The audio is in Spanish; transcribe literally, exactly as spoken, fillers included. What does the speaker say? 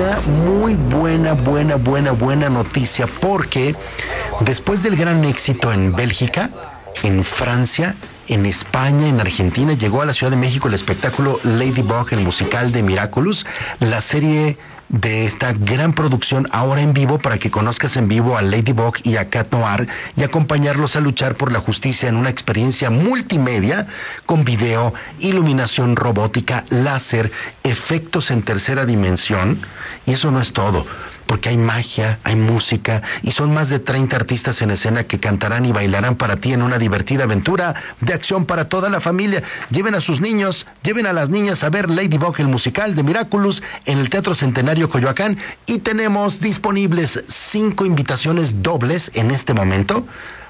una muy buena, buena, buena, buena noticia, porque después del gran éxito en Bélgica, en Francia, en España, en Argentina, llegó a la Ciudad de México el espectáculo Ladybug, el musical de Miraculous, la serie de esta gran producción ahora en vivo, para que conozcas en vivo a Ladybug y a Cat Noir y acompañarlos a luchar por la justicia en una experiencia multimedia con video, iluminación robótica, láser, efectos en tercera dimensión. Y eso no es todo, porque hay magia, hay música y son más de treinta artistas en escena que cantarán y bailarán para ti en una divertida aventura de acción para toda la familia. Lleven a sus niños, lleven a las niñas a ver Ladybug, el musical de Miraculous, en el Teatro Centenario Coyoacán, y tenemos disponibles cinco invitaciones dobles en este momento